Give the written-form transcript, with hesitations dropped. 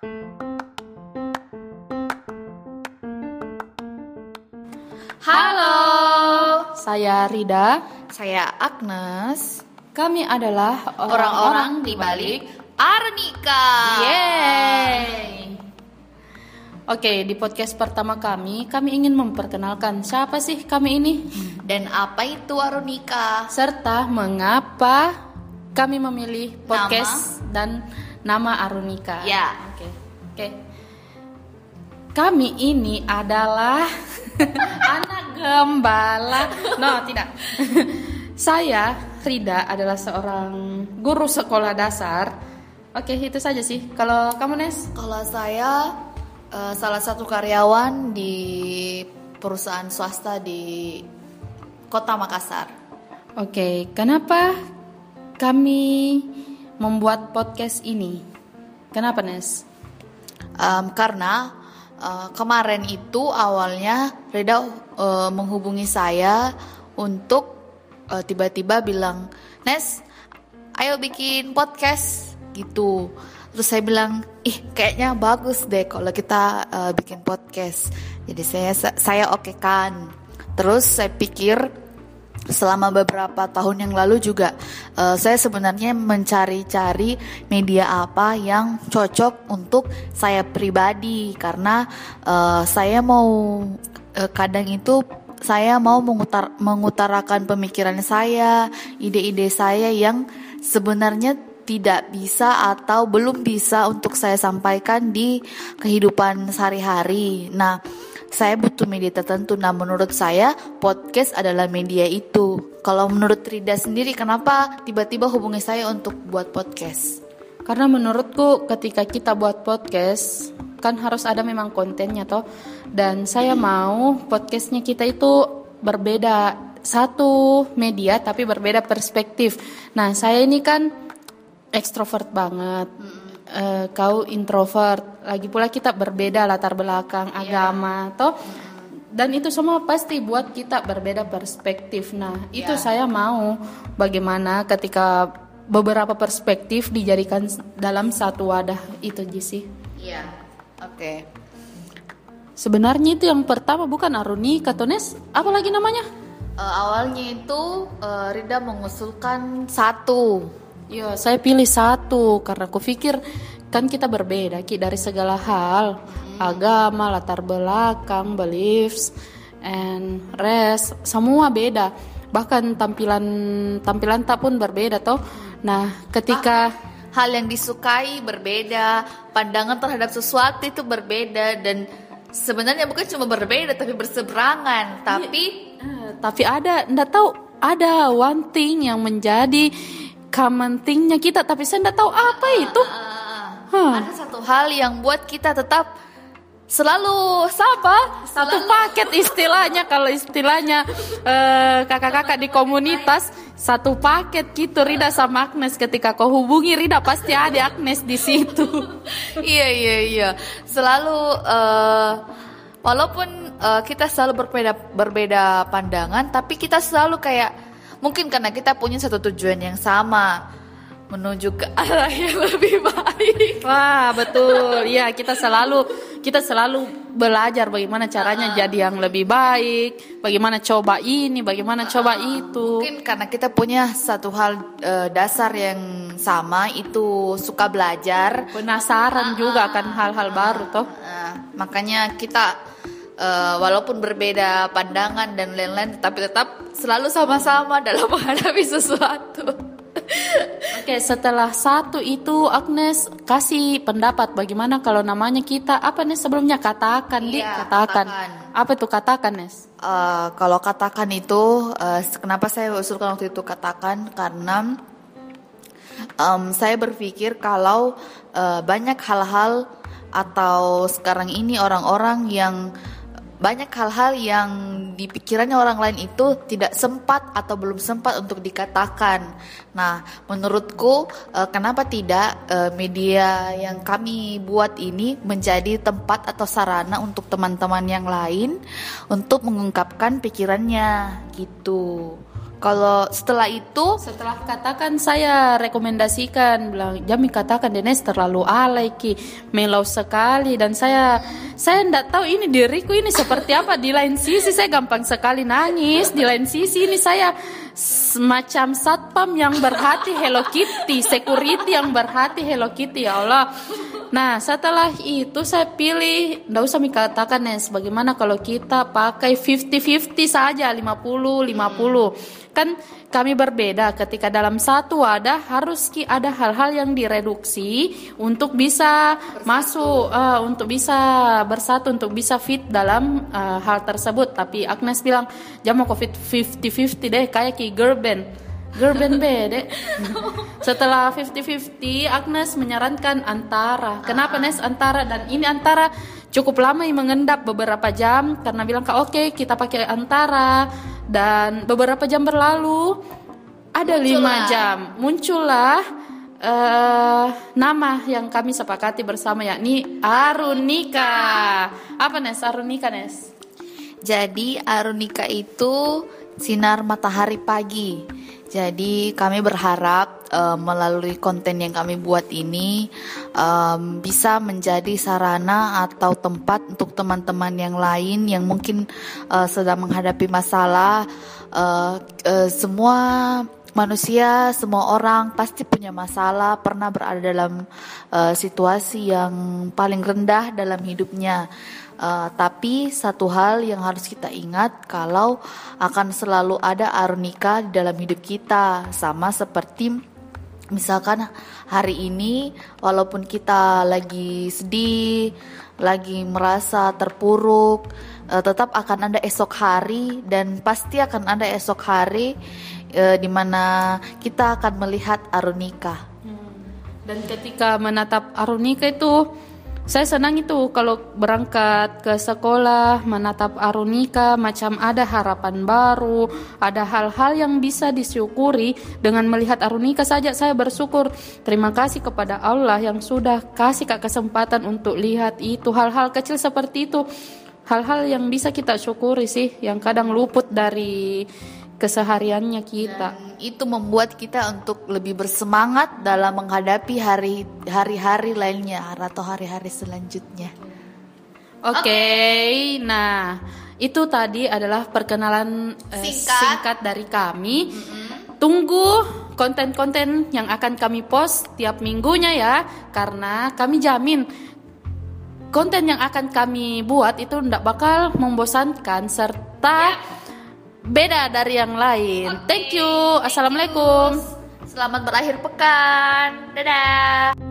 Halo, Saya Rida. saya Agnes. Kami adalah Orang-orang di balik Arnika. Yeay. Oke, di podcast pertama kami ingin memperkenalkan siapa sih kami ini Dan apa itu Arunika? serta mengapa kami memilih podcast dan nama Arunika. Ya. Oke. Kami ini adalah anak gembala. No, tidak. Saya Rida adalah seorang guru sekolah dasar. Oke, itu saja sih. Kalau kamu, Nes? Kalau saya salah satu karyawan di perusahaan swasta di Kota Makassar. Oke, kenapa kami membuat podcast ini? Kenapa, Nes? Karena kemarin itu awalnya Rida menghubungi saya untuk tiba-tiba bilang, Nes, ayo bikin podcast gitu. Terus saya bilang, kayaknya bagus deh kalau kita bikin podcast. Jadi saya oke kan. Terus saya pikir selama beberapa tahun yang lalu juga saya sebenarnya mencari-cari media apa yang cocok untuk saya pribadi, karena saya mau kadang itu saya mau mengutarakan pemikiran saya, ide-ide saya yang sebenarnya tidak bisa atau belum bisa untuk saya sampaikan di kehidupan sehari-hari. Nah, saya butuh media tertentu. Nah, menurut saya podcast adalah media itu. Kalau menurut Rida sendiri, kenapa tiba-tiba hubungi saya untuk buat podcast? Karena menurutku ketika kita buat podcast kan harus ada memang kontennya toh. Dan saya mau podcastnya kita itu berbeda, satu media tapi berbeda perspektif. Nah, saya ini kan ekstrovert banget. Kau introvert. Lagi pula kita berbeda latar belakang, agama toh. Dan itu semua pasti buat kita berbeda perspektif. Nah, itu saya mau bagaimana ketika beberapa perspektif dijadikan dalam satu wadah itu sih. Iya. Oke. Sebenarnya itu yang pertama bukan Arunika atau Nes, apa lagi namanya? Awalnya itu Rida mengusulkan satu. Ya, saya pilih satu karena aku pikir kan kita berbeda dari segala hal, agama, latar belakang, beliefs, and rest, semua beda. Bahkan tampilan tak pun berbeda toh. Nah, ketika Hal yang disukai berbeda, pandangan terhadap sesuatu itu berbeda, dan sebenarnya bukan cuma berbeda tapi berseberangan. Tapi ada one thing yang menjadi common thing-nya kita, tapi saya tidak tahu apa itu. Ada satu hal yang buat kita tetap selalu Satu paket istilahnya, kalau istilahnya kakak-kakak di komunitas, satu paket gitu. Rida sama Agnes, ketika kau hubungi Rida pasti ada Agnes di situ. Iya. Selalu walaupun kita selalu berbeda pandangan, tapi kita selalu kayak, mungkin karena kita punya satu tujuan yang sama, menuju ke arah yang lebih baik. Wah, betul. Iya, kita selalu belajar bagaimana caranya jadi yang lebih baik, bagaimana coba ini, bagaimana coba itu. Mungkin karena kita punya satu hal dasar yang sama, itu suka belajar, Penasaran juga akan hal-hal baru toh. makanya kita walaupun berbeda pandangan dan lain-lain, tapi tetap selalu sama-sama dalam menghadapi sesuatu. Oke, setelah satu itu Agnes kasih pendapat bagaimana kalau namanya kita apa nih sebelumnya katakan. Katakan. Apa tuh katakan, Nes? Kalau katakan itu kenapa saya usulkan waktu itu katakan, karena saya berpikir kalau banyak hal-hal atau sekarang ini orang-orang yang banyak hal-hal yang di pikirannya orang lain itu tidak sempat atau belum sempat untuk dikatakan. Nah, menurutku kenapa tidak media yang kami buat ini menjadi tempat atau sarana untuk teman-teman yang lain untuk mengungkapkan pikirannya gitu. Kalau setelah itu, setelah katakan saya rekomendasikan bilang Jami katakan Denes terlalu alay ki, melau sekali, dan saya enggak tahu ini diriku ini seperti apa. Di lain sisi saya gampang sekali nangis, di lain sisi ini saya semacam satpam yang berhati Hello Kitty, security yang berhati Hello Kitty, ya Allah. Nah, setelah itu saya pilih, enggak usah dikatakan Nes, bagaimana kalau kita pakai 50-50 saja, 50-50. Kan kami berbeda ketika dalam satu wadah harus ada hal-hal yang direduksi untuk bisa masuk, untuk bisa bersatu, untuk bisa fit dalam hal tersebut. Tapi Agnes bilang, jangan mau fit 50-50 deh, kayak ki girl band bede. Setelah 50-50, Agnes menyarankan antara. Kenapa Nes antara? Dan ini antara cukup lama mengendap beberapa jam karena bilang oke, kita pakai antara. Dan beberapa jam berlalu, ada 5 jam muncullah nama yang kami sepakati bersama, yakni Arunika. Apa Nes Arunika, Nes? Jadi Arunika itu sinar matahari pagi. Jadi kami berharap melalui konten yang kami buat ini bisa menjadi sarana atau tempat untuk teman-teman yang lain yang mungkin sedang menghadapi masalah. Semua manusia, semua orang pasti punya masalah, pernah berada dalam situasi yang paling rendah dalam hidupnya. Tapi satu hal yang harus kita ingat, kalau akan selalu ada Arunika di dalam hidup kita. Sama seperti misalkan hari ini, walaupun kita lagi sedih, lagi merasa terpuruk, tetap akan ada esok hari, dan pasti akan ada esok hari di mana kita akan melihat Arunika. Dan ketika menatap Arunika itu, saya senang itu kalau berangkat ke sekolah menatap Arunika, macam ada harapan baru, ada hal-hal yang bisa disyukuri dengan melihat Arunika saja. Saya bersyukur, terima kasih kepada Allah yang sudah kasih kesempatan untuk lihat itu, hal-hal kecil seperti itu, hal-hal yang bisa kita syukuri sih, yang kadang luput dari kesehariannya kita. Dan itu membuat kita untuk lebih bersemangat dalam menghadapi hari-hari lainnya atau hari-hari selanjutnya. Oke. Nah itu tadi adalah perkenalan singkat dari kami. Tunggu konten-konten yang akan kami post tiap minggunya ya, karena kami jamin konten yang akan kami buat itu tidak bakal membosankan serta beda dari yang lain. Thank you. Assalamualaikum. Selamat berakhir pekan. Dadah.